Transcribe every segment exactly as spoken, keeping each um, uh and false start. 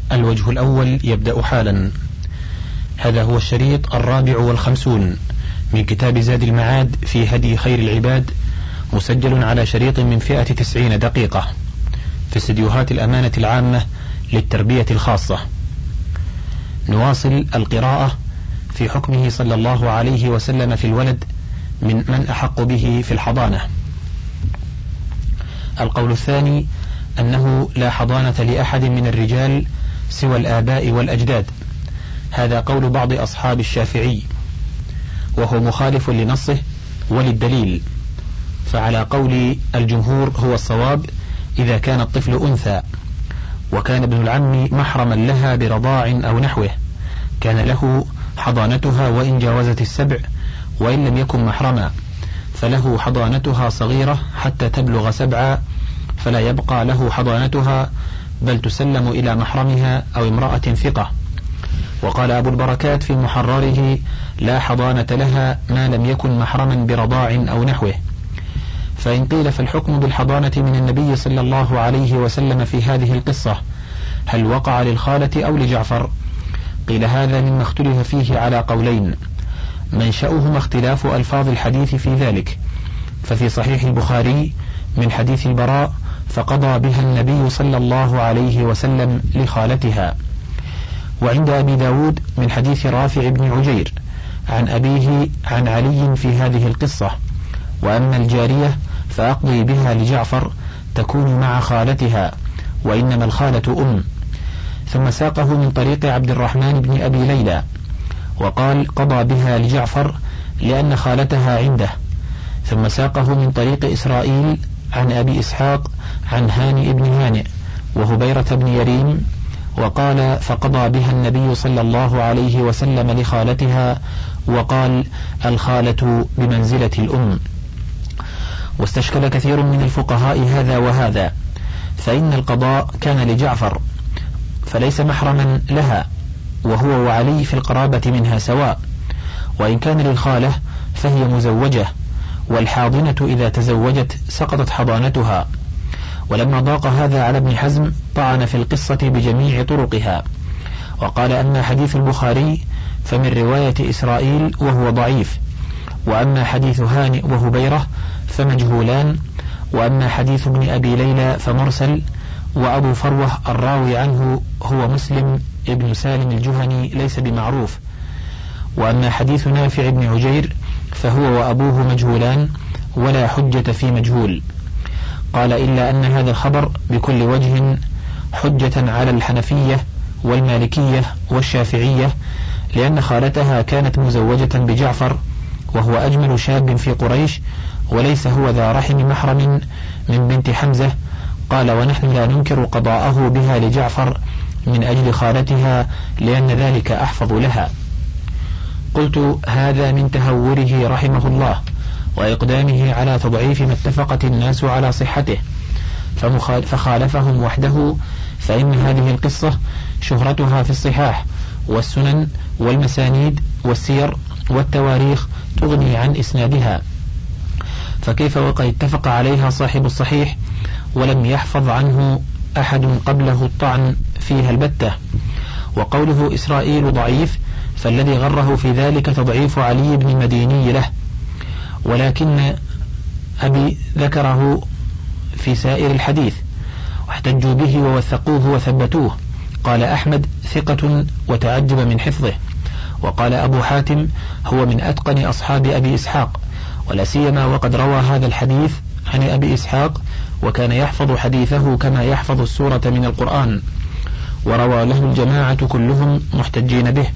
الوجه الأول يبدأ حالا. هذا هو الشريط الرابع والخمسون من كتاب زاد المعاد في هدي خير العباد، مسجل على شريط من فئة تسعين دقيقة في استديوهات الأمانة العامة للتربية الخاصة. نواصل القراءة في حكمه صلى الله عليه وسلم في الولد من من أحق به في الحضانة. القول الثاني أنه لا حضانة لأحد من الرجال سوى الآباء والأجداد. هذا قول بعض أصحاب الشافعي، وهو مخالف لنصه وللدليل، فعلى قول الجمهور هو الصواب إذا كان الطفل أنثى وكان ابن العم محرما لها برضاع أو نحوه، كان له حضانتها وإن جاوزت السبع، وإن لم يكن محرما فله حضانتها صغيرة حتى تبلغ سبعا، فلا يبقى له حضانتها بل تسلم إلى محرمها أو امرأة ثقة. وقال أبو البركات في محرره: لا حضانة لها ما لم يكن محرما برضاع أو نحوه. فإن قيل فالحكم بالحضانة من النبي صلى الله عليه وسلم في هذه القصة هل وقع للخالة أو لجعفر؟ قيل هذا مما اختلف فيه على قولين، منشأهما اختلاف ألفاظ الحديث في ذلك. ففي صحيح البخاري من حديث البراء: فقضى بها النبي صلى الله عليه وسلم لخالتها. وعند أبي داود من حديث رافع بن عجير عن أبيه عن علي في هذه القصة: وأما الجارية فأقضي بها لجعفر تكون مع خالتها، وإنما الخالة أم. ثم ساقه من طريق عبد الرحمن بن أبي ليلى وقال: قضى بها لجعفر لأن خالتها عنده. ثم ساقه من طريق إسرائيل عن أبي إسحاق عن هانئ بن هانئ وهبيرة بن يريم وقال: فقضى بها النبي صلى الله عليه وسلم لخالتها، وقال: الخالة بمنزلة الأم. واستشكل كثير من الفقهاء هذا وهذا، فإن القضاء كان لجعفر فليس محرما لها، وهو وعلي في القرابة منها سواء، وإن كان للخالة فهي مزوجة، والحاضنة إذا تزوجت سقطت حضانتها. ولما ضاق هذا على ابن حزم طعن في القصة بجميع طرقها، وقال: أما حديث البخاري فمن رواية إسرائيل وهو ضعيف، وأما حديث هانئ وهبيرة فمجهولان، وأما حديث ابن أبي ليلى فمرسل، وأبو فروة الراوي عنه هو مسلم ابن سالم الجهني ليس بمعروف، وأما حديث نافع بن عجير فهو وأبوه مجهولان ولا حجة في مجهول. قال: إلا أن هذا الخبر بكل وجه حجة على الحنفية والمالكية والشافعية، لأن خالتها كانت مزوجة بجعفر وهو أجمل شاب في قريش، وليس هو ذا رحم محرم من بنت حمزة. قال: ونحن لا ننكر قضاءه بها لجعفر من أجل خالتها، لأن ذلك أحفظ لها. قلت: هذا من تهوره رحمه الله وإقدامه على تضعيف ما اتفقت الناس على صحته فخالفهم وحده، فإن هذه القصة شهرتها في الصحاح والسنن والمسانيد والسير والتواريخ تغني عن إسنادها، فكيف وقد اتفق عليها صاحب الصحيح ولم يحفظ عنه أحد قبله الطعن فيها البتة؟ وقوله إسرائيل ضعيف، فالذي غره في ذلك تضعيف علي بن المديني له، ولكن أبي ذكره في سائر الحديث واحتجوا به ووثقوه وثبتوه. قال أحمد: ثقة وتعجب من حفظه. وقال أبو حاتم: هو من أتقن أصحاب أبي إسحاق، ولا سيما وقد روى هذا الحديث عن أبي إسحاق وكان يحفظ حديثه كما يحفظ السورة من القرآن، وروى له الجماعة كلهم محتجين به.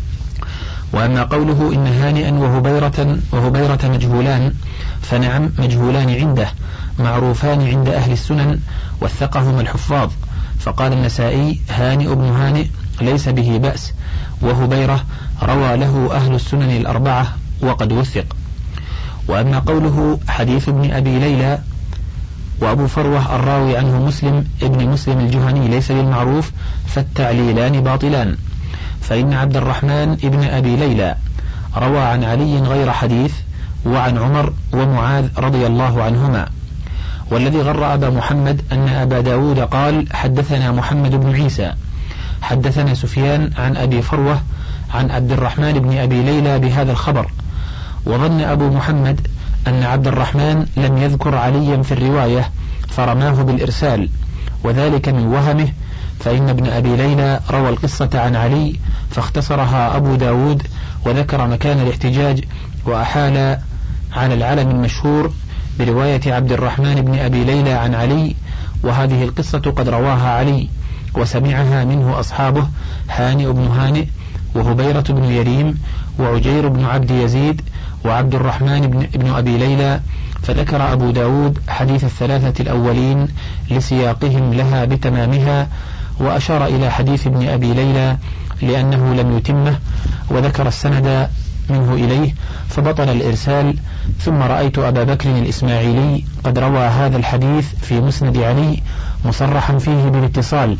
وأما قوله إن هانئا وهبيرة, وهبيرة مجهولان، فنعم مجهولان عنده، معروفان عند أهل السنن وثقهما الحفاظ. فقال النسائي: هانئ بن هانئ ليس به بأس، وهبيرة روى له أهل السنن الأربعة وقد وثق. وأما قوله حديث ابن أبي ليلى وأبو فروة الراوي عنه مسلم ابن مسلم الجهني ليس بالمعروف، فالتعليلان باطلان، فإن عبد الرحمن ابن أبي ليلى روى عن علي غير حديث وعن عمر ومعاذ رضي الله عنهما. والذي غر أبا محمد أن أبا داود قال: حدثنا محمد بن عيسى، حدثنا سفيان عن أبي فروة عن عبد الرحمن بن أبي ليلى بهذا الخبر، وظن أبو محمد أن عبد الرحمن لم يذكر عليا في الرواية فرماه بالإرسال، وذلك من وهمه، فإن ابن أبي ليلى روى القصة عن علي فاختصرها أبو داود وذكر مكان الاحتجاج وأحال على العلم المشهور برواية عبد الرحمن بن أبي ليلى عن علي، وهذه القصة قد رواها علي وسمعها منه أصحابه هانئ بن هانئ وهبيرة بن يريم وعجير بن عبد يزيد وعبد الرحمن بن, بن أبي ليلى، فذكر أبو داود حديث الثلاثة الأولين لسياقهم لها بتمامها، وأشار إلى حديث ابن أبي ليلى لأنه لم يتمه، وذكر السند منه إليه فبطل الإرسال. ثم رأيت أبا بكر الإسماعيلي قد روى هذا الحديث في مسند علي مصرحا فيه بالاتصال،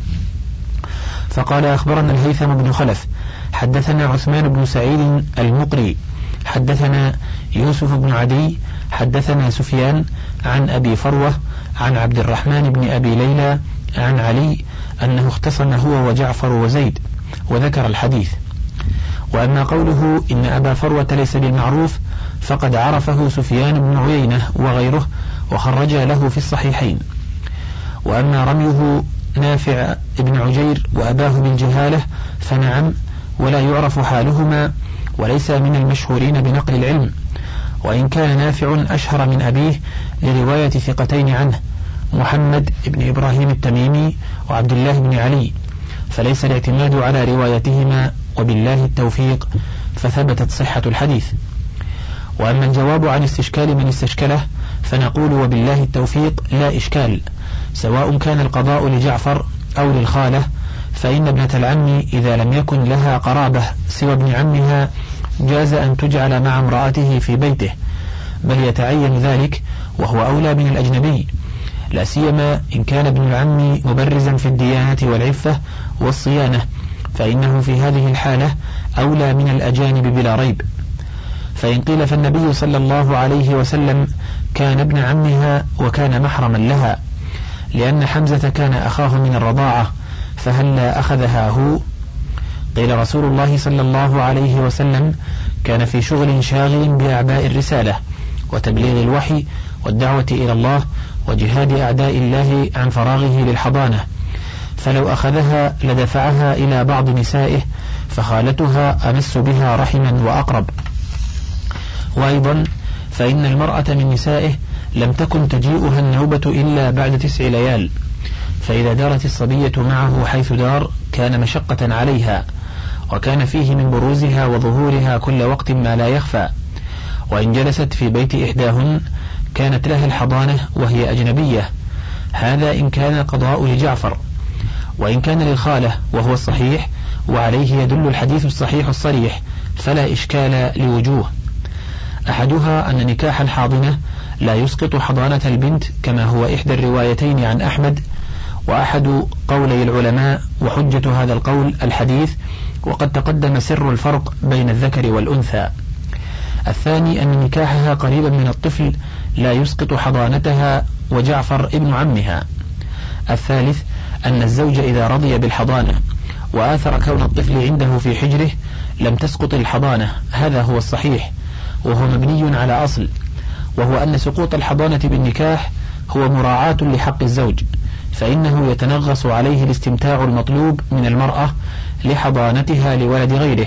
فقال أخبرنا الهيثم بن خلف حدثنا عثمان بن سعيد المقري حدثنا يوسف بن عدي حدثنا سفيان عن أبي فروة عن عبد الرحمن بن أبي ليلى عن علي أنه اختصم هو وجعفر وزيد، وذكر الحديث. وأما قوله إن أبا فروة ليس بالمعروف فقد عرفه سفيان بن عيينة وغيره وخرج له في الصحيحين. وأما رميه نافع ابن عجير وأباه بالجهالة فنعم، ولا يعرف حالهما، وليس من المشهورين بنقل العلم، وإن كان نافع أشهر من أبيه لرواية ثقتين عنه محمد بن إبراهيم التميمي وعبد الله بن علي، فليس الاعتماد على روايتهما، وبالله التوفيق، فثبتت صحة الحديث. وأما الجواب عن استشكال من استشكله فنقول وبالله التوفيق لا إشكال، سواء كان القضاء لجعفر أو للخالة، فإن ابنة العم إذا لم يكن لها قرابة سوى ابن عمها جاز أن تجعل مع امرأته في بيته، بل يتعين ذلك وهو أولى من الأجنبي، لا سيما إن كان ابن العم مبرزا في الديانة والعفة والصيانة، فإنه في هذه الحالة أولى من الأجانب بلا ريب. فإن قيل فالنبي صلى الله عليه وسلم كان ابن عمها وكان محرما لها، لأن حمزة كان أخاه من الرضاعة، فهلا أخذها هو؟ قيل رسول الله صلى الله عليه وسلم كان في شغل شاغل بأعباء الرسالة وتبليغ الوحي والدعوة إلى الله وجهاد أعداء الله عن فراغه للحضانة، فلو أخذها لدفعها إلى بعض نسائه، فخالتها أمس بها رحما وأقرب. وأيضا فإن المرأة من نسائه لم تكن تجيئها النوبة إلا بعد تسع ليال، فإذا دارت الصبية معه حيث دار كان مشقة عليها، وكان فيه من بروزها وظهورها كل وقت ما لا يخفى. وإن جلست في بيت إحداهن كانت لها الحضانة وهي أجنبية، هذا إن كان قضاء لجعفر. وإن كان للخالة وهو الصحيح، وعليه يدل الحديث الصحيح الصريح، فلا إشكال لوجوه. أحدها أن نكاح الحاضنة لا يسقط حضانة البنت كما هو إحدى الروايتين عن أحمد، وأحد قولي العلماء وحجة هذا القول الحديث، وقد تقدم سر الفرق بين الذكر والأنثى. الثاني أن نكاحها قريبا من الطفل لا يسقط حضانتها وجعفر ابن عمها. الثالث أن الزوج إذا رضي بالحضانة وآثر كون الطفل عنده في حجره لم تسقط الحضانة، هذا هو الصحيح، وهو مبني على أصل، وهو أن سقوط الحضانة بالنكاح هو مراعاة لحق الزوج، فإنه يتنغص عليه الاستمتاع المطلوب من المرأة لحضانتها لولد غيره،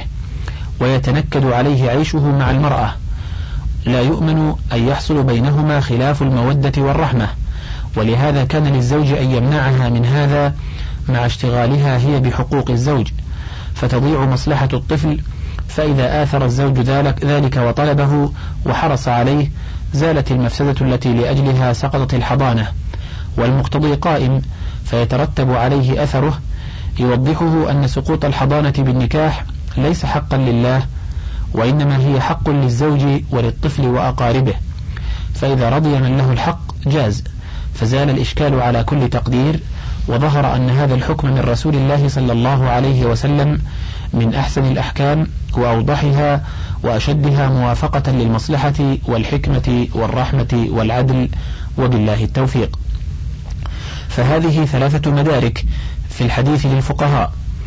ويتنكد عليه عيشه مع المرأة، لا يؤمن أن يحصل بينهما خلاف المودة والرحمة، ولهذا كان للزوج أن يمنعها من هذا مع اشتغالها هي بحقوق الزوج، فتضيع مصلحة الطفل. فإذا آثر الزوج ذلك, ذلك وطلبه وحرص عليه زالت المفسدة التي لأجلها سقطت الحضانة، والمقتضي قائم فيترتب عليه أثره. يوضحه أن سقوط الحضانة بالنكاح ليس حقا لله، وإنما هي حق للزوج وللطفل وأقاربه، فإذا رضي من له الحق جاز، فزال الإشكال على كل تقدير. وظهر أن هذا الحكم من رسول الله صلى الله عليه وسلم من أحسن الأحكام وأوضحها وأشدها موافقة للمصلحة والحكمة والرحمة والعدل، وبالله التوفيق. فهذه ثلاثة مدارك في الحديث للفقهاء: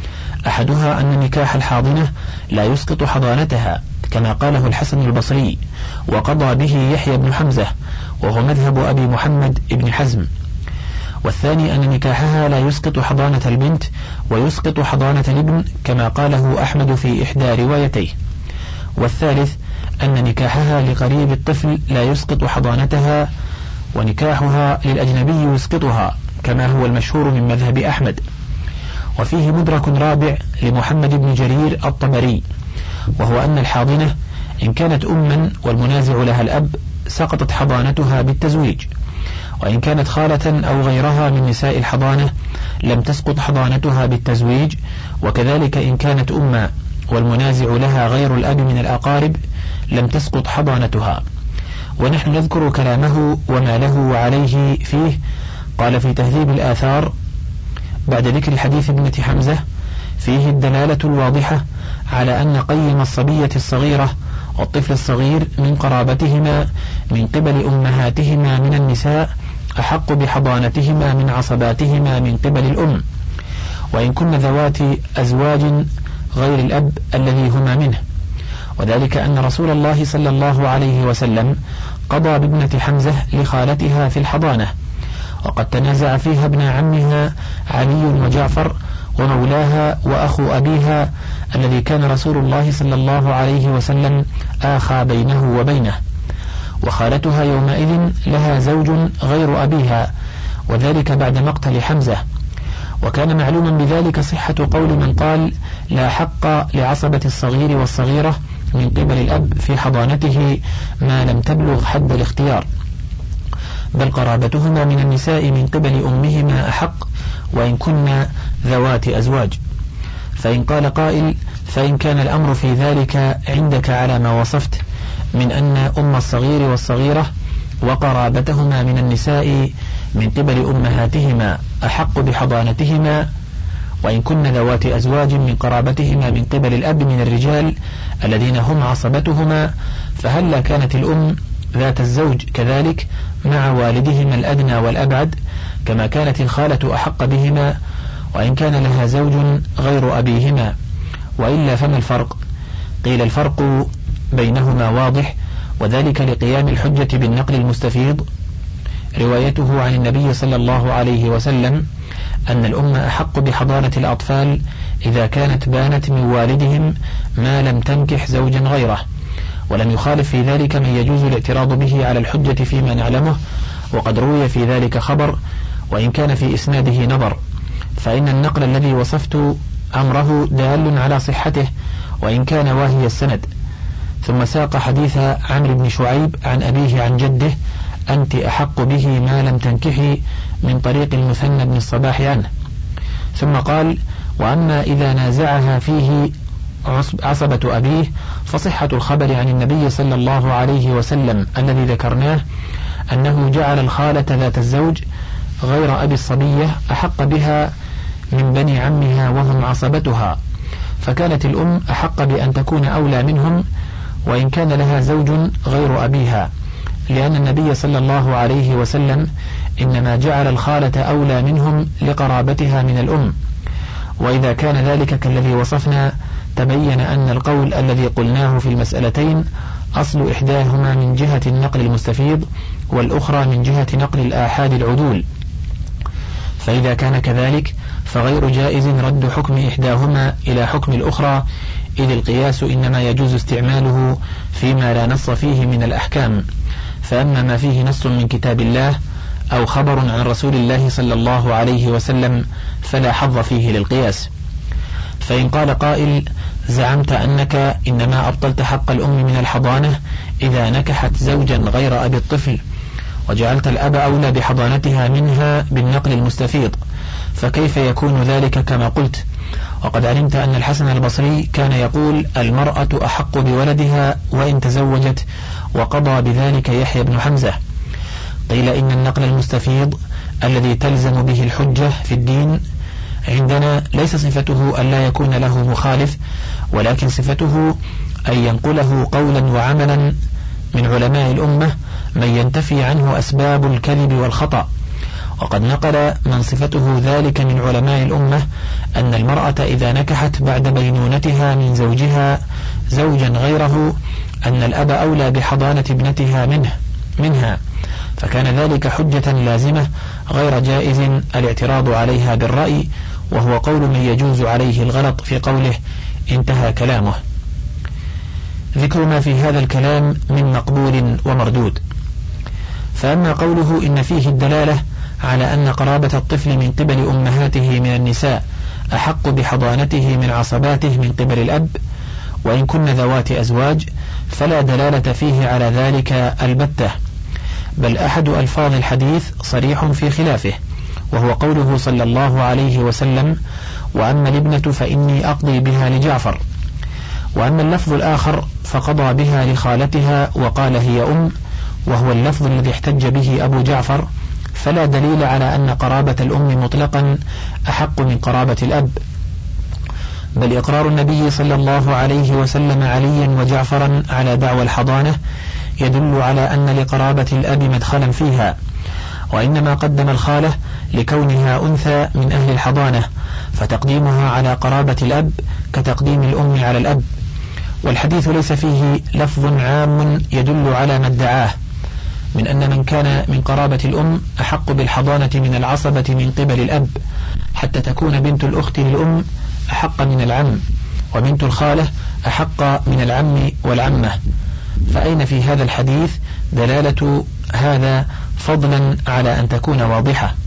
أحدها أن نكاح الحاضنة لا يسقط حضانتها كما قاله الحسن البصري وقضى به يحيى بن حمزة وهو مذهب أبي محمد بن حزم. والثاني أن نكاحها لا يسقط حضانة البنت ويسقط حضانة الابن كما قاله أحمد في إحدى روايتيه. والثالث أن نكاحها لقريب الطفل لا يسقط حضانتها ونكاحها للأجنبي يسقطها كما هو المشهور من مذهب أحمد. وفيه مدرك رابع لمحمد بن جرير الطبري وهو أن الحاضنة إن كانت أما والمنازع لها الأب سقطت حضانتها بالتزويج، وإن كانت خالة أو غيرها من نساء الحضانة لم تسقط حضانتها بالتزويج، وكذلك إن كانت أما والمنازع لها غير الأب من الأقارب لم تسقط حضانتها. ونحن نذكر كلامه وما له وعليه فيه. قال في تهذيب الآثار بعد ذكر الحديث ابنة حمزة: فيه الدلالة الواضحة على أن قيم الصبية الصغيرة والطفل الصغير من قرابتهما من قبل أمهاتهما من النساء أحق بحضانتهما من عصباتهما من قبل الأم، وإن كن ذوات أزواج غير الأب الذي هما منه، وذلك أن رسول الله صلى الله عليه وسلم قضى بابنة حمزة لخالتها في الحضانة، وقد تنازع فيها ابن عمها علي وجعفر ومولاها وأخو أبيها الذي كان رسول الله صلى الله عليه وسلم آخى بينه وبينه. وخالتها يومئذ لها زوج غير أبيها، وذلك بعد مقتل حمزة. وكان معلوما بذلك صحة قول من قال: لا حق لعصبة الصغير والصغيرة من قبل الأب في حضانته ما لم تبلغ حد الاختيار، بل قرابتهما من النساء من قبل أمهما أحق وإن كنا ذوات أزواج. فإن قال قائل: فإن كان الأمر في ذلك عندك على ما وصفت من أن أم الصغير والصغيرة وقرابتهما من النساء من قبل أمهاتهما أحق بحضانتهما وإن كن ذوات أزواج من قرابتهما من قبل الأب من الرجال الذين هم عصبتهما، فهلا كانت الأم ذات الزوج كذلك مع والدهما الأدنى والأبعد كما كانت الخالة أحق بهما وإن كان لها زوج غير أبيهما؟ وإلا فما الفرق؟ قيل: الفرق بينهما واضح، وذلك لقيام الحجة بالنقل المستفيض روايته عن النبي صلى الله عليه وسلم أن الأم أحق بحضانة الأطفال إذا كانت بانت من والدهم ما لم تنكح زوجا غيره، ولم يخالف في ذلك من يجوز الاعتراض به على الحجة فيما نعلمه، وقد روي في ذلك خبر وإن كان في إسناده نظر، فإن النقل الذي وصفت أمره دال على صحته وإن كان واهي السند. ثم ساق حديث عمرو بن شعيب عن أبيه عن جده: أنت أحق به ما لم تنكحي، من طريق المثنى بن الصباح عنه. ثم قال: وأما إذا نازعها فيه عصبة أبيه فصحة الخبر عن النبي صلى الله عليه وسلم الذي ذكرناه أنه جعل الخالة ذات الزوج غير أبي الصبية أحق بها من بني عمها وهم عصبتها، فكانت الأم أحق بأن تكون أولى منهم وإن كان لها زوج غير أبيها، لأن النبي صلى الله عليه وسلم إنما جعل الخالة أولى منهم لقرابتها من الأم. وإذا كان ذلك كالذي وصفنا تبين أن القول الذي قلناه في المسألتين أصل إحداهما من جهة النقل المستفيض والأخرى من جهة نقل الآحاد العدول، فإذا كان كذلك فغير جائز رد حكم إحداهما إلى حكم الأخرى، إذ القياس إنما يجوز استعماله فيما لا نص فيه من الأحكام، فأما ما فيه نص من كتاب الله أو خبر عن رسول الله صلى الله عليه وسلم فلا حظ فيه للقياس. فإن قال قائل: زعمت أنك إنما أبطلت حق الأم من الحضانة إذا نكحت زوجا غير أبي الطفل، وجعلت الأب أولى بحضانتها منها بالنقل المستفيض، فكيف يكون ذلك كما قلت؟ وقد علمت أن الحسن البصري كان يقول: المرأة أحق بولدها وإن تزوجت، وقضى بذلك يحيى بن حمزة. قيل: إن النقل المستفيض الذي تلزم به الحجة في الدين عندنا ليس صفته أن لا يكون له مخالف، ولكن صفته أن ينقله قولا وعملا من علماء الأمة من ينتفي عنه أسباب الكذب والخطأ، وقد نقل من صفته ذلك من علماء الأمة أن المرأة إذا نكحت بعد بينونتها من زوجها زوجا غيره أن الأب أولى بحضانة ابنتها منه منها، فكان ذلك حجة لازمة غير جائز الاعتراض عليها بالرأي، وهو قول من يجوز عليه الغلط في قوله انتهى كلامه. ذكر ما في هذا الكلام من مقبول ومردود. فأما قوله إن فيه الدلالة على أن قرابة الطفل من قبل أمهاته من النساء أحق بحضانته من عصباته من قبل الأب وإن كن ذوات أزواج، فلا دلالة فيه على ذلك البتة، بل أحد ألفاظ الحديث صريح في خلافه، وهو قوله صلى الله عليه وسلم وأما الابنة فإني أقضي بها لجعفر. وأما اللفظ الآخر فقضى بها لخالتها وقال هي أم، وهو اللفظ الذي احتج به أبو جعفر، فلا دليل على أن قرابة الأم مطلقا أحق من قرابة الأب، بل إقرار النبي صلى الله عليه وسلم عليا وجعفرا على دعوى الحضانة يدل على أن لقرابة الأب مدخلا فيها، وإنما قدم الخالة لكونها أنثى من أهل الحضانة، فتقديمها على قرابة الأب كتقديم الأم على الأب. والحديث ليس فيه لفظ عام يدل على ما ادعاه من أن من كان من قرابة الأم أحق بالحضانة من العصبة من قبل الأب، حتى تكون بنت الأخت للأم أحق من العم، وبنت الخالة أحق من العم والعمة. فأين في هذا الحديث دلالة هذا فضلا على أن تكون واضحة؟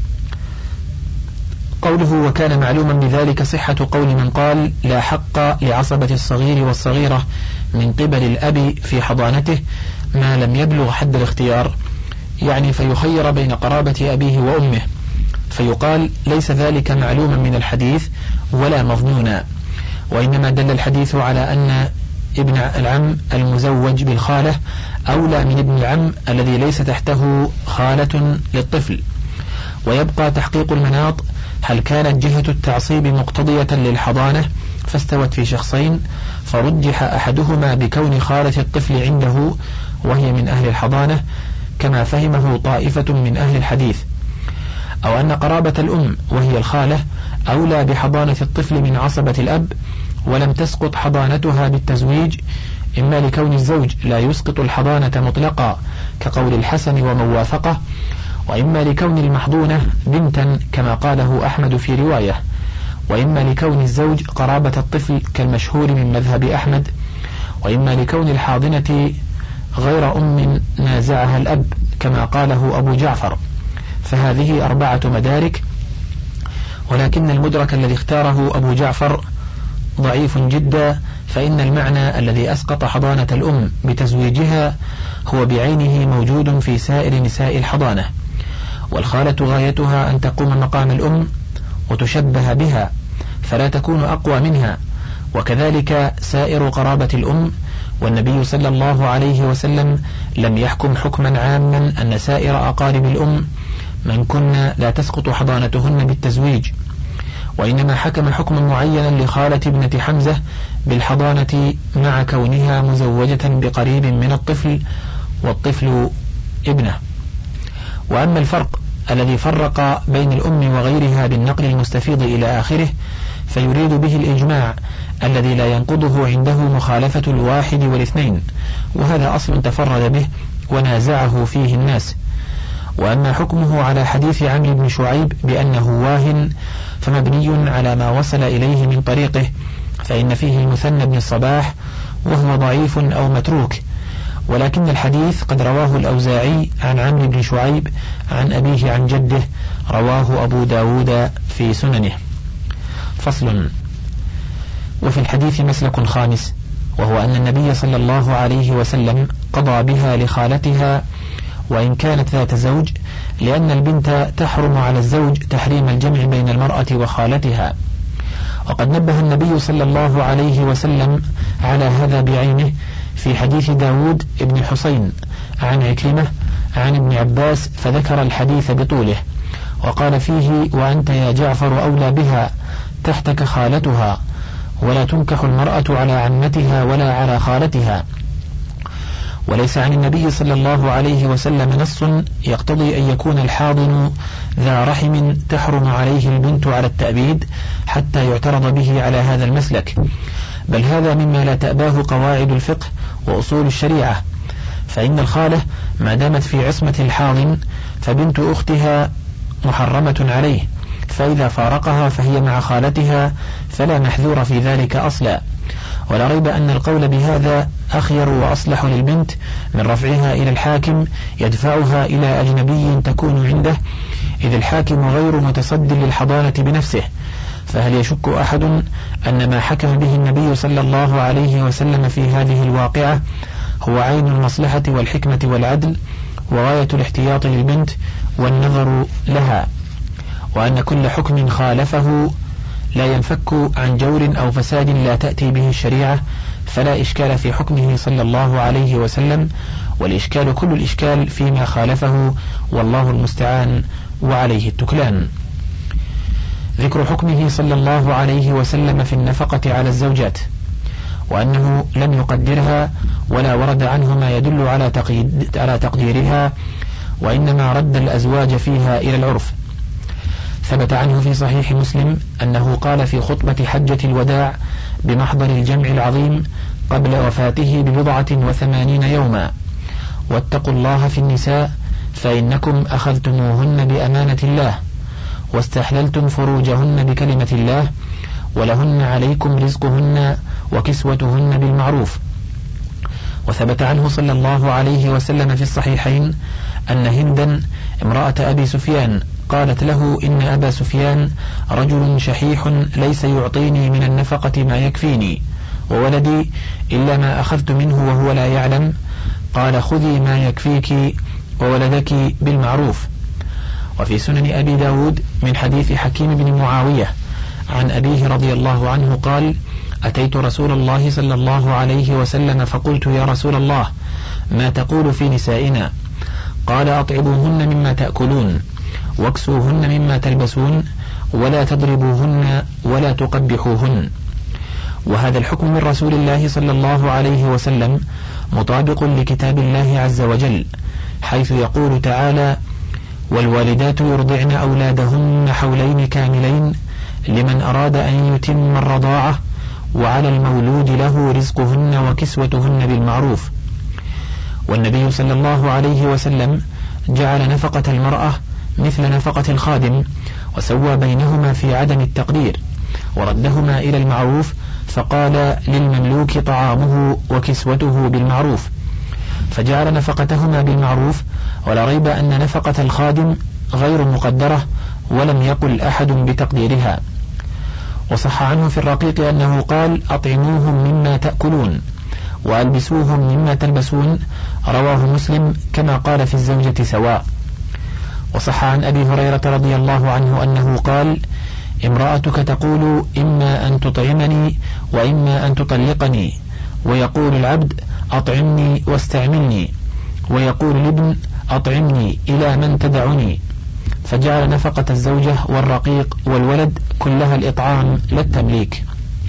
قوله وكان معلوما بذلك صحة قول من قال لا حق لعصبة الصغير والصغيرة من قبل الأب في حضانته ما لم يبلغ حد الاختيار، يعني فيخير بين قرابة أبيه وأمه، فيقال ليس ذلك معلوما من الحديث ولا مظنونا، وإنما دل الحديث على أن ابن العم المزوج بالخالة أولى من ابن العم الذي ليس تحته خالة للطفل. ويبقى تحقيق المناط، هل كانت جهة التعصيب مقتضية للحضانة فاستوت في شخصين فرجح أحدهما بكون خالة الطفل عنده وهي من أهل الحضانة كما فهمه طائفة من أهل الحديث، أو أن قرابة الأم وهي الخالة أولى بحضانة الطفل من عصبة الأب ولم تسقط حضانتها بالتزويج، إما لكون الزوج لا يسقط الحضانة مطلقا كقول الحسن ومن وافقه، وإما لكون المحضونة بنتا كما قاله أحمد في رواية، وإما لكون الزوج قرابة الطفل كالمشهور من مذهب أحمد، وإما لكون الحاضنة غير أم نازعها الأب كما قاله أبو جعفر. فهذه أربعة مدارك، ولكن المدرك الذي اختاره أبو جعفر ضعيف جدا، فإن المعنى الذي أسقط حضانة الأم بتزويجها هو بعينه موجود في سائر نساء الحضانة، والخالة غايتها أن تقوم مقام الأم وتشبه بها فلا تكون أقوى منها، وكذلك سائر قرابة الأم. والنبي صلى الله عليه وسلم لم يحكم حكما عاما أن سائر أقارب الأم من كن لا تسقط حضانتهن بالتزويج، وإنما حكم حكما معينا لخالة ابنة حمزة بالحضانة مع كونها مزوجة بقريب من الطفل والطفل ابنه. وأما الفرق الذي فرق بين الأم وغيرها بالنقل المستفيض إلى آخره فيريد به الإجماع الذي لا ينقضه عنده مخالفة الواحد والاثنين، وهذا أصل تفرد به ونازعه فيه الناس. وأما حكمه على حديث عمرو بن شعيب بأنه واهن فمبني على ما وصل إليه من طريقه، فإن فيه المثنى بن الصباح وهو ضعيف أو متروك، ولكن الحديث قد رواه الأوزاعي عن عمرو بن شعيب عن أبيه عن جده، رواه أبو داود في سننه. فصل. وفي الحديث مسلك خامس، وهو أن النبي صلى الله عليه وسلم قضى بها لخالتها وإن كانت ذات زوج، لأن البنت تحرم على الزوج تحريم الجمع بين المرأة وخالتها. وقد نبه النبي صلى الله عليه وسلم على هذا بعينه في حديث داود ابن حسين عن عكرمة عن ابن عباس، فذكر الحديث بطوله وقال فيه وأنت يا جعفر أولى بها تحتك خالتها، ولا تنكح المرأة على عمتها ولا على خالتها. وليس عن النبي صلى الله عليه وسلم نص يقتضي أن يكون الحاضن ذا رحم تحرم عليه البنت على التأبيد حتى يعترض به على هذا المسلك، بل هذا مما لا تأباه قواعد الفقه وأصول الشريعة، فإن الخالة ما دامت في عصمة الحاضن فبنت أختها محرمة عليه، فإذا فارقها فهي مع خالتها فلا محذور في ذلك أصلا. ولا ريب أن القول بهذا أخير وأصلح للبنت من رفعها إلى الحاكم يدفعها إلى أجنبي تكون عنده، إذ الحاكم غير متصد للحضانة بنفسه. فهل يشك أحد أن ما حكم به النبي صلى الله عليه وسلم في هذه الواقعة هو عين المصلحة والحكمة والعدل وغاية الاحتياط للبنت والنظر لها، وأن كل حكم خالفه لا ينفك عن جور أو فساد لا تأتي به الشريعة فلا إشكال في حكمه صلى الله عليه وسلم، والإشكال كل الإشكال فيما خالفه، والله المستعان وعليه التكلان. ذكر حكمه صلى الله عليه وسلم في النفقة على الزوجات، وأنه لم يقدرها ولا ورد عنه ما يدل على على تقديرها، وإنما رد الأزواج فيها إلى العرف. ثبت عنه في صحيح مسلم أنه قال في خطبة حجة الوداع بمحضر الجمع العظيم قبل وفاته ببضعة وثمانين يوما: واتقوا الله في النساء فإنكم أخذتموهن بأمانة الله واستحللتم فروجهن بكلمة الله، ولهن عليكم رزقهن وكسوتهن بالمعروف. وثبت عنه صلى الله عليه وسلم في الصحيحين أن هندا امرأة أبي سفيان قالت له: إن أبا سفيان رجل شحيح ليس يعطيني من النفقة ما يكفيني، وولدي إلا ما أخذت منه وهو لا يعلم. قال: خذي ما يكفيك وولدك بالمعروف. وفي سنن أبي داود من حديث حكيم بن معاوية عن أبيه رضي الله عنه قال: أتيت رسول الله صلى الله عليه وسلم فقلت: يا رسول الله، ما تقول في نسائنا؟ قال: أطعموهن مما تأكلون واكسوهن مما تلبسون ولا تضربوهن ولا تقبحوهن. وهذا الحكم من رسول الله صلى الله عليه وسلم مطابق لكتاب الله عز وجل، حيث يقول تعالى: والوالدات يرضعن أولادهن حولين كاملين لمن أراد أن يتم الرضاعة وعلى المولود له رزقهن وكسوتهن بالمعروف. والنبي صلى الله عليه وسلم جعل نفقة المرأة مثل نفقة الخادم، وسوى بينهما في عدم التقدير، وردهما إلى المعروف، فقال: للمملوك طعامه وكسوته بالمعروف، فجعل نفقتهما بالمعروف. ولا ريب أن نفقة الخادم غير مقدرة، ولم يقل أحد بتقديرها. وصح عنه في الرقيق أنه قال: أطعموهم مما تأكلون وألبسوهم مما تلبسون، رواه مسلم، كما قال في الزوجة سواء. وصح عن أبي هريرة رضي الله عنه أنه قال: امرأتك تقول: إما أن تطعمني وإما أن تطلقني، ويقول العبد: أطعمني واستعملني، ويقول الابن: أطعمني إلى من تدعني. فجعل نفقة الزوجة والرقيق والولد كلها الإطعام لا التمليك.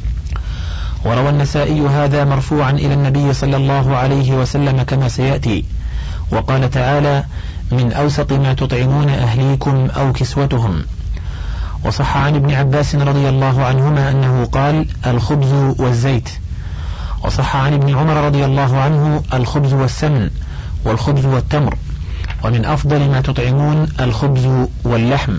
وروى النسائي هذا مرفوعا إلى النبي صلى الله عليه وسلم كما سيأتي. وقال تعالى: من أوسط ما تطعمون أهليكم أو كسوتهم. وصح عن ابن عباس رضي الله عنهما أنه قال: الخبز والزيت. وصح عن ابن عمر رضي الله عنه: الخبز والسمن والخبز والتمر، ومن أفضل ما تطعمون الخبز واللحم.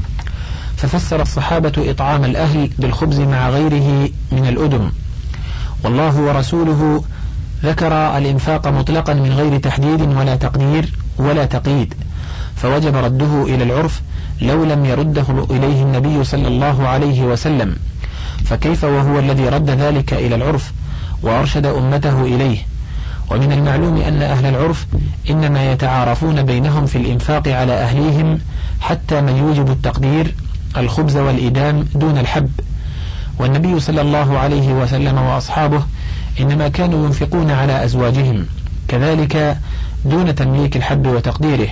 ففسر الصحابة إطعام الأهل بالخبز مع غيره من الأدم. والله ورسوله ذكر الإنفاق مطلقا من غير تحديد ولا تقدير ولا تقييد، فوجب رده إلى العرف لو لم يرده إليه النبي صلى الله عليه وسلم، فكيف وهو الذي رد ذلك إلى العرف وأرشد أمته إليه. ومن المعلوم أن أهل العرف إنما يتعارفون بينهم في الإنفاق على أهليهم، حتى من يوجب التقدير الخبز والإدام دون الحب. والنبي صلى الله عليه وسلم وأصحابه إنما كانوا ينفقون على أزواجهم كذلك دون تمليك الحب وتقديره،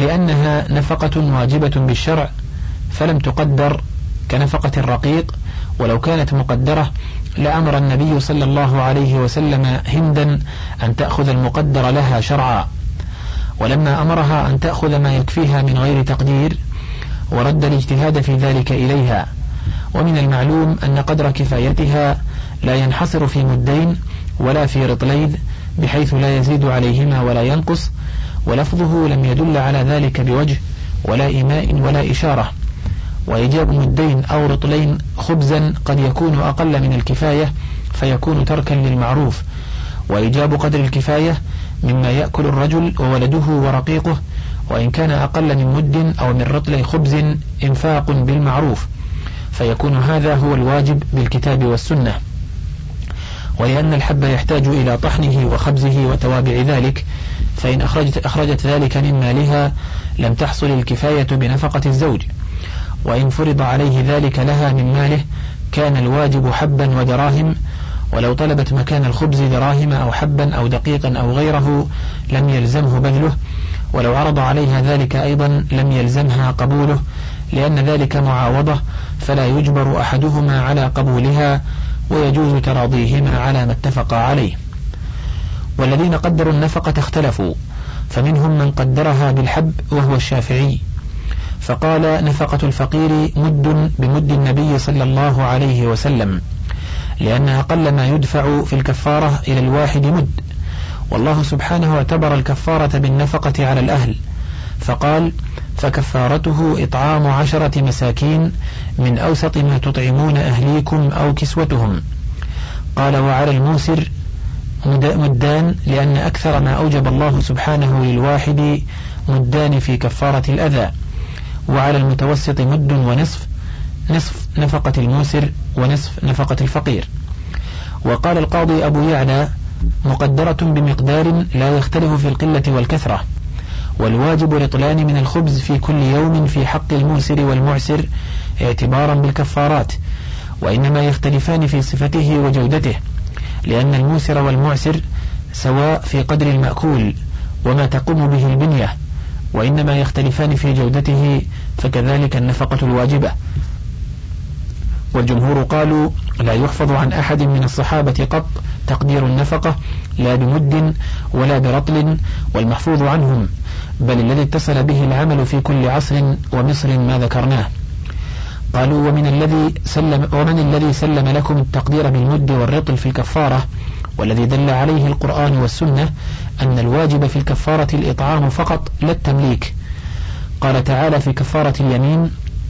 ولأنها نفقة واجبة بالشرع فلم تقدر كنفقة الرقيق، ولو كانت مقدرة لأمر النبي صلى الله عليه وسلم هندا أن تأخذ المقدر لها شرعا، ولما أمرها أن تأخذ ما يكفيها من غير تقدير ورد الاجتهاد في ذلك إليها. ومن المعلوم أن قدر كفايتها لا ينحصر في مدين ولا في رطلين بحيث لا يزيد عليهما ولا ينقص، ولفظه لم يدل على ذلك بوجه ولا إيماء ولا إشارة. وإيجاب مدين أو رطلين خبزا قد يكون أقل من الكفاية فيكون تركا للمعروف، وإيجاب قدر الكفاية مما يأكل الرجل وولده ورقيقه وإن كان أقل من مد أو من رطل خبز إنفاق بالمعروف، فيكون هذا هو الواجب بالكتاب والسنة. ولأن الحب يحتاج إلى طحنه وخبزه وتوابع ذلك، فإن أخرجت, أخرجت ذلك من مالها لم تحصل الكفاية بنفقة الزوج، وإن فرض عليه ذلك لها من ماله كان الواجب حبا ودراهم، ولو طلبت مكان الخبز دراهم أو حبا أو دقيقا أو غيره لم يلزمه بذله، ولو عرض عليها ذلك أيضا لم يلزمها قبوله، لأن ذلك معاوضة فلا يجبر أحدهما على قبولها، ويجوز تراضيهما على ما اتفقا عليه. والذين قدروا النفقة اختلفوا، فمنهم من قدرها بالحب وهو الشافعي، فقال نفقة الفقير مد بمد النبي صلى الله عليه وسلم، لأن أقل ما يدفع في الكفارة إلى الواحد مد، والله سبحانه اعتبر الكفارة بالنفقة على الأهل فقال فكفارته إطعام عشرة مساكين من أوسط ما تطعمون أهليكم أو كسوتهم. قال وعلى الموسر مدان، لأن أكثر ما أوجب الله سبحانه للواحد مدان في كفارة الأذى، وعلى المتوسط مد ونصف، نصف نفقة الموسر ونصف نفقة الفقير. وقال القاضي أبو يعلى مقدرة بمقدار لا يختلف في القلة والكثرة، والواجب رطلان من الخبز في كل يوم في حق الموسر والمعسر اعتبارا بالكفارات، وإنما يختلفان في صفته وجودته، لأن الموسر والمعسر سواء في قدر المأكول وما تقوم به البنية، وإنما يختلفان في جودته، فكذلك النفقة الواجبة. والجمهور قالوا لا يحفظ عن أحد من الصحابة قط تقدير النفقة لا بمد ولا برطل، والمحفوظ عنهم بل الذي اتصل به العمل في كل عصر ومصر ما ذكرناه. قالوا ومن الذي سلم, ومن الذي سلم لكم التقدير بالمد والرطل في الكفارة، والذي دل عليه القرآن والسنة أن الواجب في الكفارة الإطعام فقط لا التمليك. قال تعالى في كفارة اليمين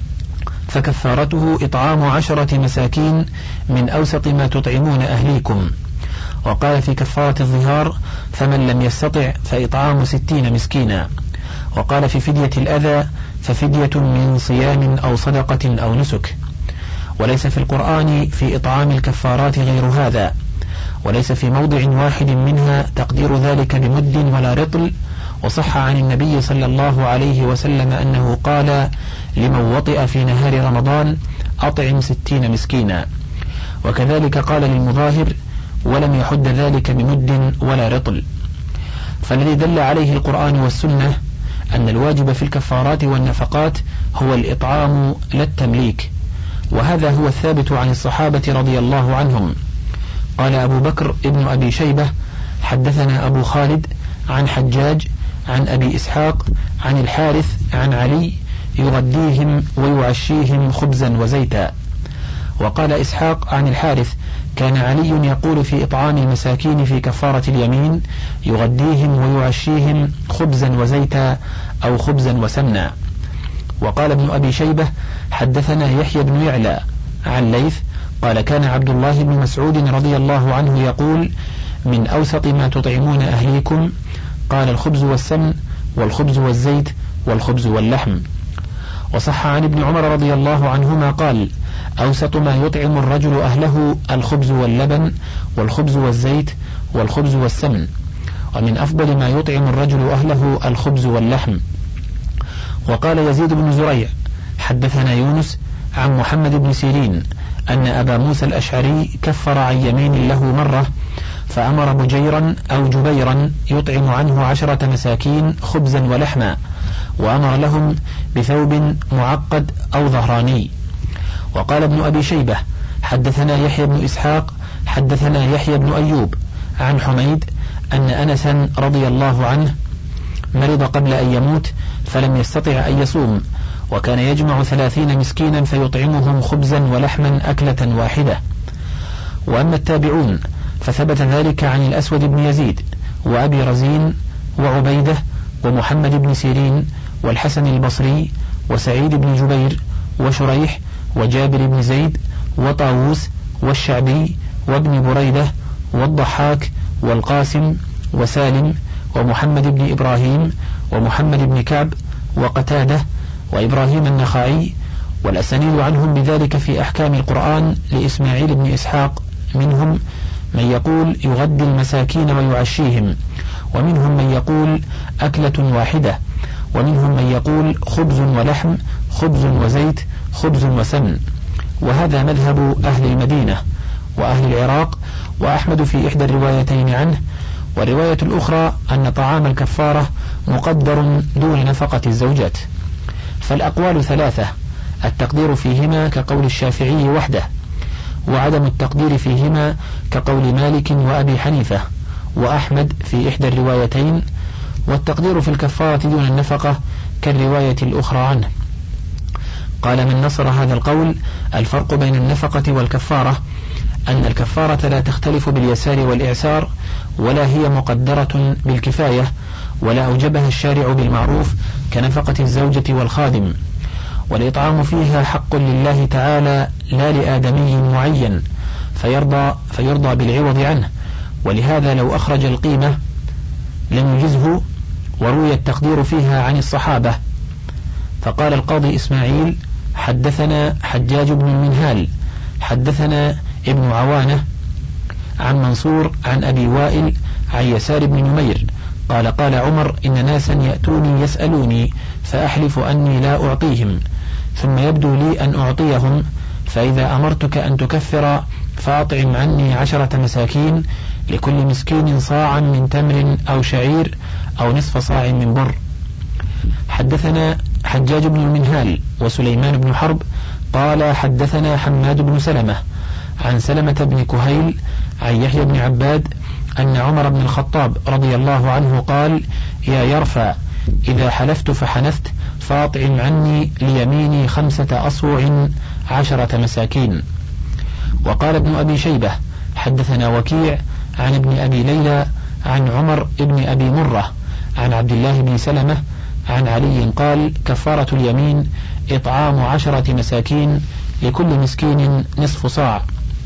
فكفارته إطعام عشرة مساكين من أوسط ما تطعمون أهليكم. وقال في كفارة الظهار فمن لم يستطع فإطعام ستين مسكينا. وقال في فدية الأذى ففدية من صيام أو صدقة أو نسك. وليس في القرآن في إطعام الكفارات غير هذا، وليس في موضع واحد منها تقدير ذلك بمد ولا رطل. وصح عن النبي صلى الله عليه وسلم أنه قال لمن وطئ في نهار رمضان أطعم ستين مسكينا، وكذلك قال للمظاهر، ولم يحد ذلك بمد ولا رطل. فالذي دل عليه القرآن والسنة أن الواجب في الكفارات والنفقات هو الإطعام لا التمليك، وهذا هو الثابت عن الصحابة رضي الله عنهم. قال أبو بكر ابن أبي شيبة حدثنا أبو خالد عن حجاج عن أبي إسحاق عن الحارث عن علي يغديهم ويعشيهم خبزا وزيتا. وقال إسحاق عن الحارث كان علي يقول في إطعام المساكين في كفارة اليمين يغديهم ويعشيهم خبزا وزيتا أو خبزا وسمنا. وقال ابن أبي شيبة حدثنا يحيى بن يعلى عن ليث قال كان عبد الله بن مسعود رضي الله عنه يقول من أوسط ما تطعمون أهليكم، قال الخبز والسمن والخبز والزيت والخبز واللحم. وصح عن ابن عمر رضي الله عنهما قال أوسط ما يطعم الرجل أهله الخبز واللبن والخبز والزيت والخبز والسمن، ومن أفضل ما يطعم الرجل أهله الخبز واللحم. وقال يزيد بن زريع حدثنا يونس عن محمد بن سيرين أن أبا موسى الأشعري كفر عن يمين له مرة، فأمر بجيرا أو جبيرا يطعم عنه عشرة مساكين خبزا ولحما، وأمر لهم بثوب معقد أو ظهراني. وقال ابن أبي شيبة حدثنا يحيى بن إسحاق حدثنا يحيى بن أيوب عن حميد أن أنسا رضي الله عنه مرض قبل أن يموت فلم يستطع أن يصوم، وكان يجمع ثلاثين مسكينا فيطعمهم خبزا ولحما أكلة واحدة. وأما التابعون فثبت ذلك عن الأسود بن يزيد وأبي رزين وعبيدة ومحمد بن سيرين والحسن البصري وسعيد بن جبير وشريح وجابر بن زيد وطاووس والشعبي وابن بريدة والضحاك والقاسم وسالم ومحمد بن إبراهيم ومحمد بن كعب وقتادة وإبراهيم النخعي، والأسانيد عنهم بذلك في أحكام القرآن لإسماعيل بن إسحاق، منهم من يقول يغدي المساكين ويعشيهم، ومنهم من يقول أكلة واحدة، ومنهم من يقول خبز ولحم، خبز وزيت، خبز وسمن. وهذا مذهب أهل المدينة وأهل العراق، وأحمد في إحدى الروايتين عنه، والرواية الأخرى أن طعام الكفارة مقدر دون نفقة الزوجات. فالأقوال ثلاثة: التقدير فيهما كقول الشافعي وحده، وعدم التقدير فيهما كقول مالك وأبي حنيفة وأحمد في إحدى الروايتين، والتقدير في الكفارة دون النفقة كالرواية الأخرى عنه. قال من نصر هذا القول: الفرق بين النفقة والكفارة أن الكفارة لا تختلف باليسار والإعسار، ولا هي مقدرة بالكفاية، ولا أوجبها الشارع بالمعروف كنفقة الزوجة والخادم، والإطعام فيها حق لله تعالى لا لآدمي معين فيرضى, فيرضى بالعوض عنه، ولهذا لو أخرج القيمة لم يجزه. وروي التقدير فيها عن الصحابة. فقال القاضي إسماعيل: حدثنا حجاج بن المنهال حدثنا ابن عوانة عن منصور عن أبي وائل عن يسار بن نمير قال: قال عمر: إن ناسا يأتوني يسألوني فأحلف أني لا أعطيهم، ثم يبدو لي أن أعطيهم، فإذا أمرتك أن تكفر فأطعم عني عشرة مساكين لكل مسكين صاعا من تمر أو شعير أو نصف صاع من بر. حدثنا حجاج بن المنهال وسليمان بن حرب قال: حدثنا حماد بن سلمة عن سلمة بن كهيل عن يحيى بن عباد أن عمر بن الخطاب رضي الله عنه قال: يا يرفع، إذا حلفت فحنثت فأطعم عني ليميني خمسة أصوع عشرة مساكين. وقال ابن أبي شيبة: حدثنا وكيع عن ابن أبي ليلى عن عمر ابن أبي مرة عن عبد الله بن سلمة عن علي قال: كفارة اليمين إطعام عشرة مساكين لكل مسكين نصف صاع.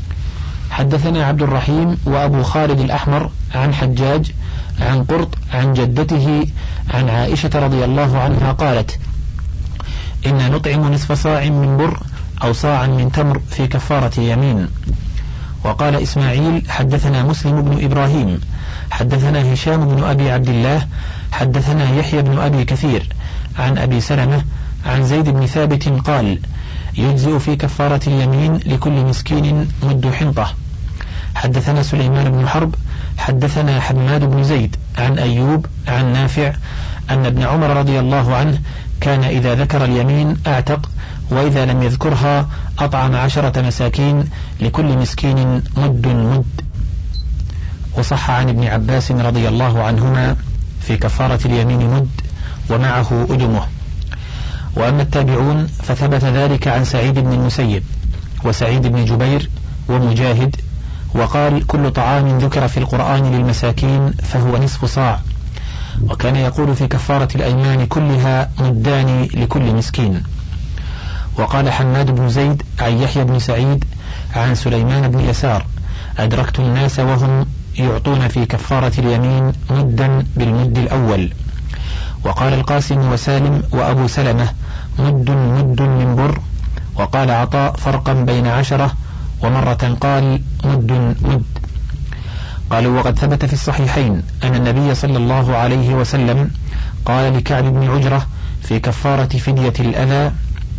حدثنا عبد الرحيم وأبو خالد الأحمر عن حجاج عن قرط عن جدته عن عائشة رضي الله عنها قالت: إنا نطعم نصف صاع من بر أو صاعا من تمر في كفارة يمين. وقال إسماعيل: حدثنا مسلم بن إبراهيم حدثنا هشام بن أبي عبد الله حدثنا يحيى بن أبي كثير عن أبي سلمة عن زيد بن ثابت قال: يجزئ في كفارة اليمين لكل مسكين مد حنطة. حدثنا سليمان بن حرب حدثنا حماد بن زيد عن أيوب عن نافع أن ابن عمر رضي الله عنه كان إذا ذكر اليمين أعتق، وإذا لم يذكرها أطعم عشرة مساكين لكل مسكين مد مد. وصح عن ابن عباس رضي الله عنهما في كفارة اليمين مد ومعه أدمه. وأما التابعون فثبت ذلك عن سعيد بن المسيب وسعيد بن جبير ومجاهد، وقال: كل طعام ذكر في القرآن للمساكين فهو نصف صاع. وكان يقول في كفارة الأيمان كلها مدان لكل مسكين. وقال حماد بن زيد عن يحيى بن سعيد عن سليمان بن يسار: أدركت الناس وهم يعطون في كفارة اليمين مدا بالمد الأول. وقال القاسم وسالم وأبو سلمة: مد مد من بر. وقال عطاء: فرقا بين عشرة، ومرة قال مد مد. قالوا: وقد ثبت في الصحيحين أن النبي صلى الله عليه وسلم قال لكعب بن عجرة في كفارة فدية الأذى: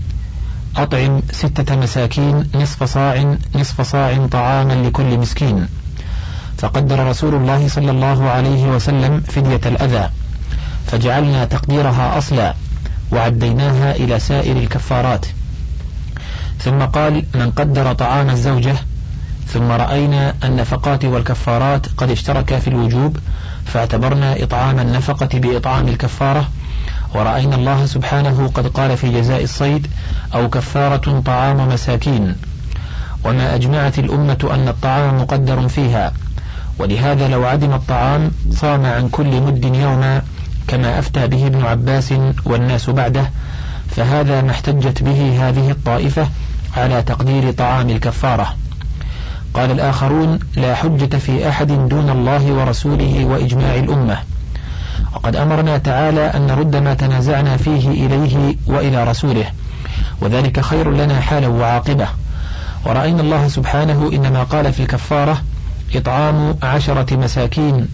أطعم ستة مساكين نصف صاع نصف صاع طعاما لكل مسكين. فقدر رسول الله صلى الله عليه وسلم فدية الأذى، فجعلنا تقديرها أصلا وعديناها إلى سائر الكفارات. ثم قال: من قدر طعام الزوجة. ثم رأينا النفقات والكفارات قد اشتركا في الوجوب، فاعتبرنا إطعام النفقة بإطعام الكفارة. ورأينا الله سبحانه قد قال في جزاء الصيد: أو كفارة طعام مساكين. وما أجمعت الأمة أن الطعام مقدر فيها، ولهذا لو عدم الطعام صام عن كل مد يوما، كما أفتى به ابن عباس والناس بعده، فهذا ما احتجت به هذه الطائفة على تقدير طعام الكفارة. قال الآخرون: لا حجة في أحد دون الله ورسوله وإجماع الأمة، وقد أمرنا تعالى أن نرد ما تنازعنا فيه إليه وإلى رسوله، وذلك خير لنا حالا وعاقبة. ورأينا الله سبحانه إنما قال في الكفارة: إطعام عشرة مساكين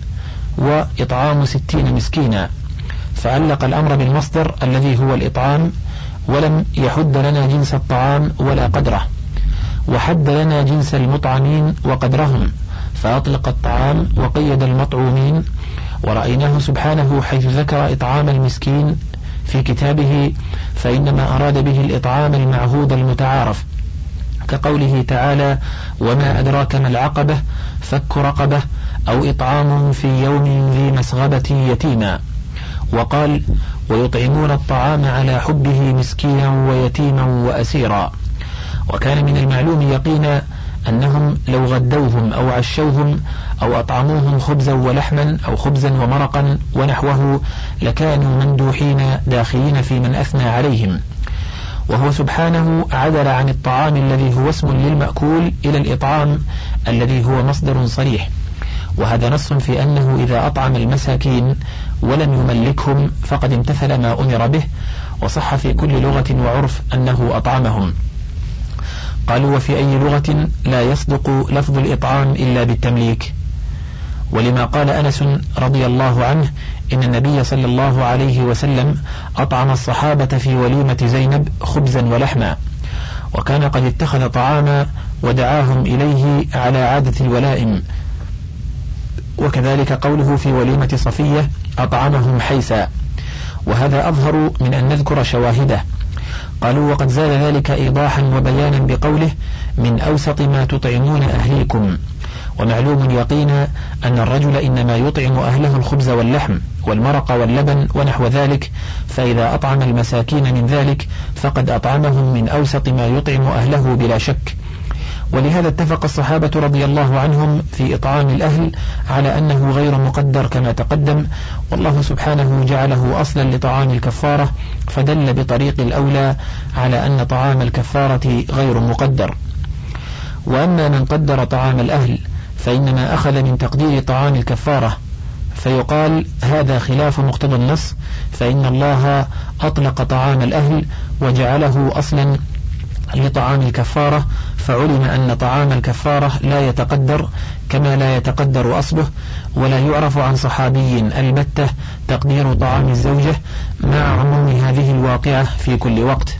وإطعام ستين مسكينا، فعلق الأمر بالمصدر الذي هو الإطعام، ولم يحد لنا جنس الطعام ولا قدره، وحد لنا جنس المطعمين وقدرهم، فأطلق الطعام وقيد المطعومين. ورأيناه سبحانه حيث ذكر إطعام المسكين في كتابه فإنما أراد به الإطعام المعهود المتعارف، كقوله تعالى: وما أدراك ما العقبة فك رقبة أو إطعام في يوم ذي مسغبة يتيما. وقال: ويطعمون الطعام على حبه مسكينا ويتيما وأسيرا. وكان من المعلوم يقينا أنهم لو غدوهم أو عشوهم أو أطعموهم خبزا ولحما أو خبزا ومرقا ونحوه لكانوا مندوحين داخلين في من أثنى عليهم. وهو سبحانه عدل عن الطعام الذي هو اسم للمأكول إلى الإطعام الذي هو مصدر صريح، وهذا نص في أنه إذا أطعم المساكين ولم يملكهم فقد امتثل ما أمر به، وصح في كل لغة وعرف أنه أطعمهم. قالوا: وفي أي لغة لا يصدق لفظ الإطعام إلا بالتمليك؟ ولما قال أنس رضي الله عنه إن النبي صلى الله عليه وسلم أطعم الصحابة في وليمة زينب خبزا ولحما، وكان قد اتخذ طعاما ودعاهم إليه على عادة الولائم. وكذلك قوله في وليمة صفية أطعمهم حيسا، وهذا أظهر من أن نذكر شواهده. قالوا: وقد زاد ذلك إيضاحا وبيانا بقوله: من أوسط ما تطعمون أهليكم. ومعلوم يقينا أن الرجل إنما يطعم أهله الخبز واللحم والمرق واللبن ونحو ذلك، فإذا أطعم المساكين من ذلك فقد أطعمهم من أوسط ما يطعم أهله بلا شك. ولهذا اتفق الصحابة رضي الله عنهم في إطعام الأهل على أنه غير مقدر كما تقدم، والله سبحانه جعله أصلا لطعام الكفارة، فدل بطريق الأولى على أن طعام الكفارة غير مقدر. وأما من قدر طعام الأهل فإنما أخذ من تقدير طعام الكفارة، فيقال هذا خلاف مقتضى النص، فإن الله أطلق طعام الأهل وجعله أصلا لطعام الكفارة، فعلم أن طعام الكفارة لا يتقدر كما لا يتقدر أصله، ولا يعرف عن صحابي البتة تقدير طعام الزوجة مع عموم هذه الواقعة في كل وقت.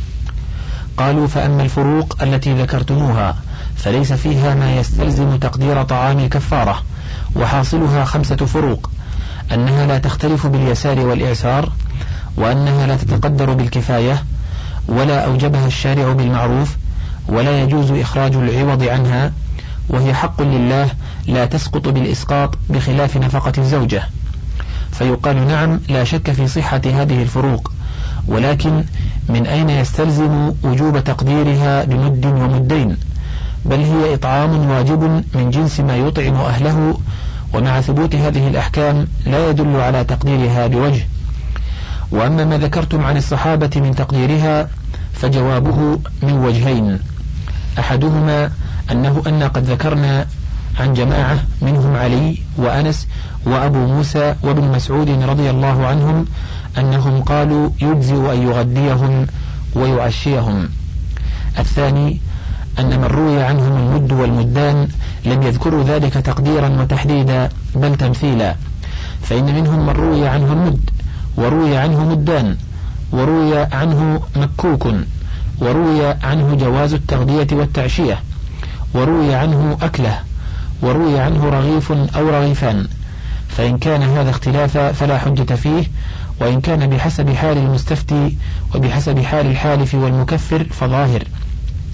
قالوا: فأما الفروق التي ذكرتموها فليس فيها ما يستلزم تقدير طعام الكفارة، وحاصلها خمسة فروق: أنها لا تختلف باليسار والإعسار، وأنها لا تتقدر بالكفاية، ولا أوجبها الشارع بالمعروف، ولا يجوز إخراج العوض عنها، وهي حق لله لا تسقط بالإسقاط بخلاف نفقة الزوجة. فيقال: نعم، لا شك في صحة هذه الفروق، ولكن من أين يستلزم وجوب تقديرها بمد ومدين؟ بل هي إطعام واجب من جنس ما يطعم أهله، ومع ثبوت هذه الأحكام لا يدل على تقديرها بوجه. وأما ما ذكرتم عن الصحابة من تقديرها فجوابه من وجهين: أحدهما أنه أن قد ذكرنا عن جماعة منهم علي وأنس وأبو موسى وابن مسعود رضي الله عنهم أنهم قالوا يجزئ أن يغديهم ويعشيهم. الثاني أن من روي عنهم المد والمدان لم يذكروا ذلك تقديرا وتحديدا بل تمثيلا، فإن منهم من روي عنه المد وروي عنه مدان وروي عنه مكوك وروي عنه جواز التغذية والتعشية وروي عنه أكله وروي عنه رغيف أو رغيفان، فإن كان هذا اختلافا فلا حجة فيه، وإن كان بحسب حال المستفتي وبحسب حال الحالف والمكفر فظاهر.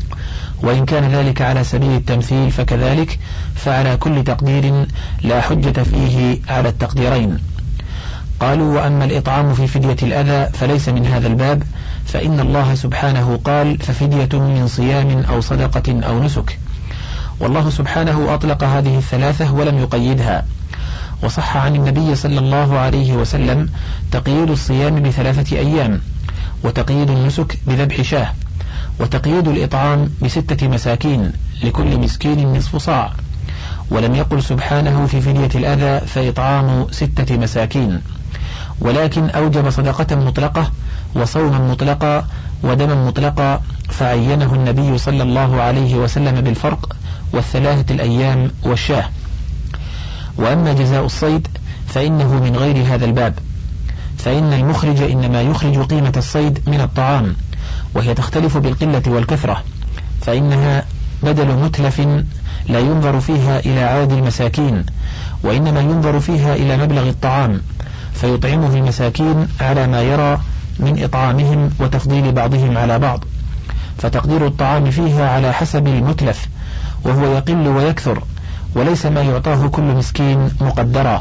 وإن كان ذلك على سبيل التمثيل فكذلك، فعلى كل تقدير لا حجة فيه على التقديرين. قالوا: وأما الإطعام في فدية الأذى فليس من هذا الباب، فإن الله سبحانه قال: ففدية من صيام أو صدقة أو نسك، والله سبحانه أطلق هذه الثلاثة ولم يقيدها. وصح عن النبي صلى الله عليه وسلم تقييد الصيام بثلاثة أيام، وتقييد النسك بذبح شاه، وتقييد الإطعام بستة مساكين لكل مسكين نصف صاع. ولم يقل سبحانه في فدية الأذى فإطعام ستة مساكين، ولكن أوجب صدقة مطلقة وصوما مطلقا ودما مطلقا، فعينه النبي صلى الله عليه وسلم بالفرق والثلاثة الأيام والشاه. وأما جزاء الصيد فإنه من غير هذا الباب، فإن المخرج إنما يخرج قيمة الصيد من الطعام، وهي تختلف بالقلة والكثرة، فإنها بدل متلف لا ينظر فيها إلى عدد المساكين، وإنما ينظر فيها إلى مبلغ الطعام، فيطعمه المساكين على ما يرى من إطعامهم وتفضيل بعضهم على بعض، فتقدير الطعام فيها على حسب المتلف، وهو يقل ويكثر، وليس ما يعطاه كل مسكين مقدرا.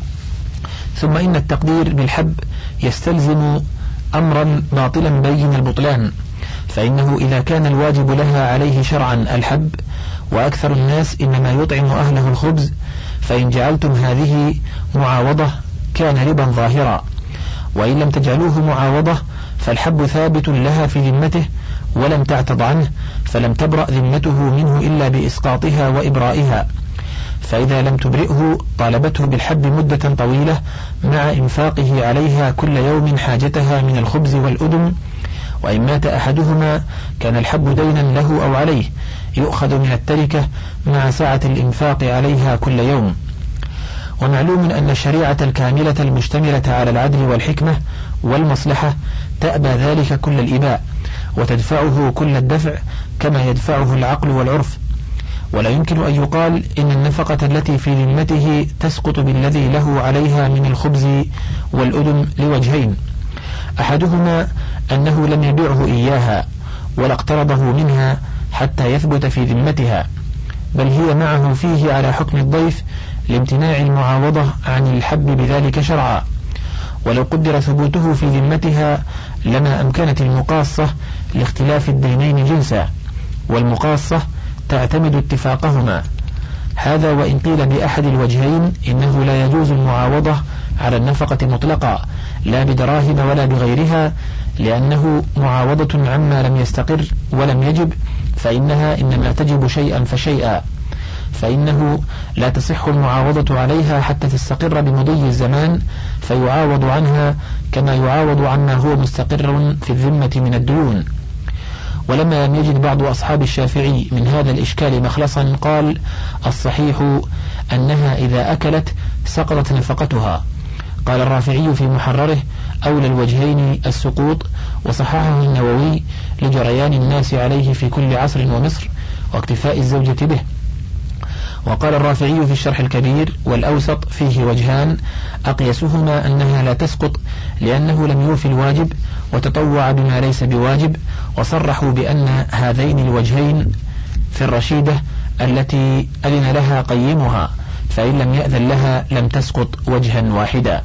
ثم إن التقدير بالحب يستلزم أمرا باطلا بين البطلان، فإنه إذا كان الواجب لها عليه شرعا الحب، وأكثر الناس إنما يطعم أهله الخبز، فإن جعلتم هذه معاوضة كان ربا ظاهرا، وإن لم تجعلوه معاوضة فالحب ثابت لها في ذمته ولم تعتض عنه، فلم تبرأ ذمته منه إلا بإسقاطها وإبرائها، فإذا لم تبرئه طالبته بالحب مدة طويلة مع إنفاقه عليها كل يوم حاجتها من الخبز والأدم، وإن مات أحدهما كان الحب دينا له أو عليه يؤخذ من التركة مع سعة الإنفاق عليها كل يوم. ومعلوم أن الشريعة الكاملة المشتملة على العدل والحكمة والمصلحة تأبى ذلك كل الإباء، وتدفعه كل الدفع كما يدفعه العقل والعرف. ولا يمكن أن يقال إن النفقة التي في ذمته تسقط بالذي له عليها من الخبز والأدم لوجهين: أحدهما أنه لم يبيعه إياها ولا اقترضه منها حتى يثبت في ذمتها، بل هي معه فيه على حكم الضيف لامتناع المعاوضة عن الحب بذلك شرعا، ولو قدر ثبوته في ذمتها لما أمكنت المقاصة لاختلاف الدينين جنسا، والمقاصة تعتمد اتفاقهما. هذا وإن قيل بأحد الوجهين إنه لا يجوز المعاوضة على النفقة مطلقا لا بدراهم ولا بغيرها، لأنه معاوضة عما لم يستقر ولم يجب، فإنها إنما تجب شيئا فشيئا، فإنه لا تصح المعاوضة عليها حتى تستقر بمضي الزمان فيعاوض عنها كما يعاوض عما هو مستقر في الذمة من الديون. ولما لم يجد بعض أصحاب الشافعي من هذا الإشكال مخلصا قال: الصحيح أنها إذا أكلت سقطت نفقتها. قال الرافعي في محرره: أولى الوجهين السقوط، وصححه النووي لجريان الناس عليه في كل عصر ومصر واكتفاء الزوجة به. وقال الرافعي في الشرح الكبير: والأوسط فيه وجهان، أقيسهما أنها لا تسقط لأنه لم يوفي الواجب وتطوع بما ليس بواجب، وصرحوا بأن هذين الوجهين في الرشيدة التي أذن لها قيمها، فإن لم يأذن لها لم تسقط وجها واحدا.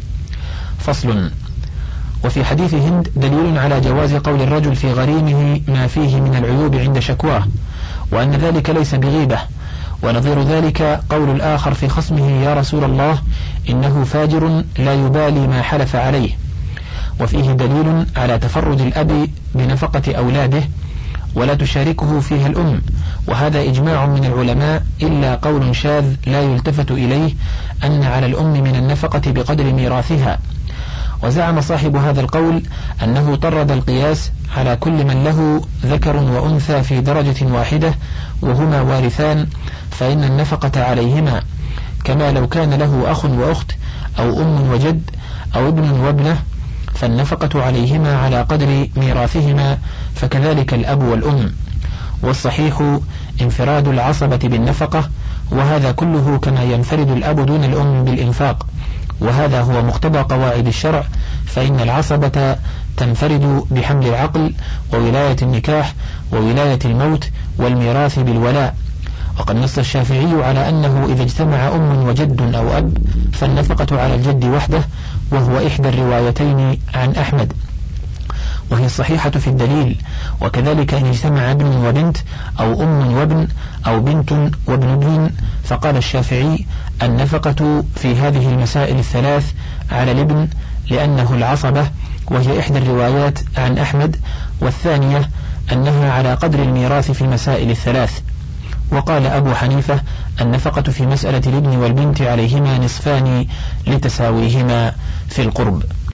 فصل. وفي حديث هند دليل على جواز قول الرجل في غريمه ما فيه من العيوب عند شكواه، وأن ذلك ليس بغيبة. ونظير ذلك قول الآخر في خصمه: يا رسول الله إنه فاجر لا يبالي ما حلف عليه. وفيه دليل على تفرد الأب بنفقة أولاده ولا تشاركه فيها الأم، وهذا إجماع من العلماء، إلا قول شاذ لا يلتفت إليه أن على الأم من النفقة بقدر ميراثها. وزعم صاحب هذا القول أنه طرد القياس على كل من له ذكر وأنثى في درجة واحدة وهما وارثان، فإن النفقة عليهما كما لو كان له أخ وأخت أو أم وجد أو ابن وابنة، فالنفقة عليهما على قدر ميراثهما، فكذلك الأب والأم. والصحيح انفراد العصبة بالنفقة، وهذا كله كما ينفرد الأب دون الأم بالإنفاق، وهذا هو مقتضى قواعد الشرع، فإن العصبة تنفرد بحمل العقل وولاية النكاح وولاية الموت والميراث بالولاء. وقد نص الشافعي على أنه إذا اجتمع أم وجد أو أب فالنفقة على الجد وحده، وهو إحدى الروايتين عن أحمد، وهي الصحيحة في الدليل. وكذلك إن اجتمع ابن وبنت أو أم وابن أو بنت وابن ابن، فقال الشافعي النفقة في هذه المسائل الثلاث على الابن لأنه العصبة، وهي إحدى الروايات عن أحمد، والثانية أنها على قدر الميراث في المسائل الثلاث. وقال أبو حنيفة النفقة في مسألة الابن والبنت عليهما نصفان لتساويهما في القرب.